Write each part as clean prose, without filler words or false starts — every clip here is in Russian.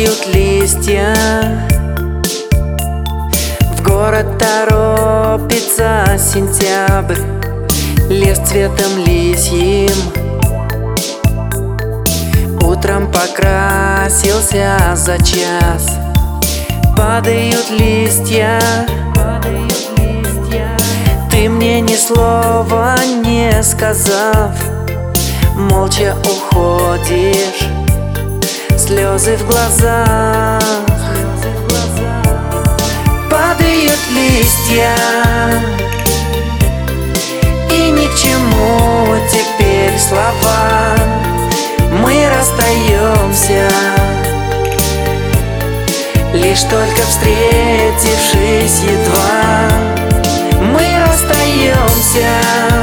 Падают листья, в город торопится сентябрь, лес цветом лисьим утром покрасился за час. Падают листья, ты мне ни слова не сказав, молча уходишь, слезы в глазах. Падают листья, и ни к чему теперь слова. Мы расстаемся, лишь только встретившись едва. Мы расстаемся,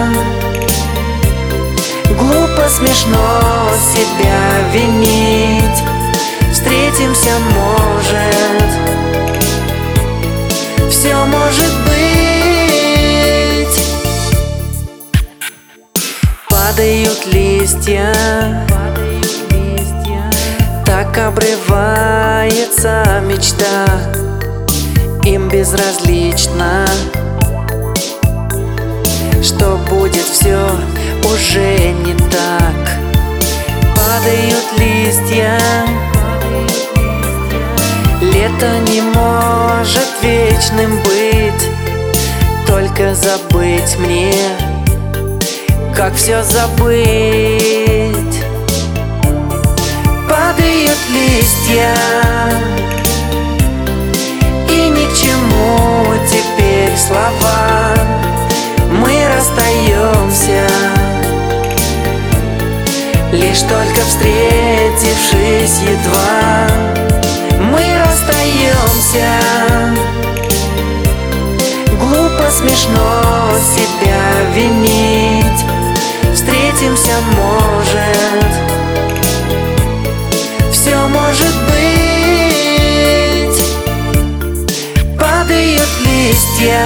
глупо, смешно себя винить. Встретимся, может, все может быть. Падают листья, так обрывается мечта. Им безразлично, что будет все уже не так. Падают листья, лето не может вечным быть. Только забыть мне, как все забыть. Падают листья, и ни к чему теперь слова. Мы расстаемся, лишь только встретившись едва. Мы расстаемся, глупо, смешно себя винить. Встретимся, может, все может быть. Падают листья,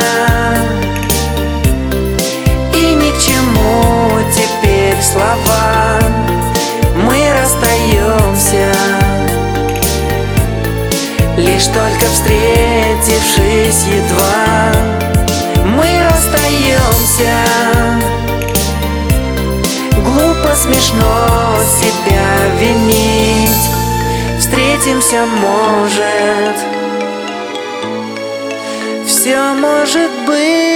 и ни к чему теперь слова. Мы расстаемся, лишь только встретившись едва. Мы расстаемся, глупо, смешно себя винить. Встретимся, может, все может быть.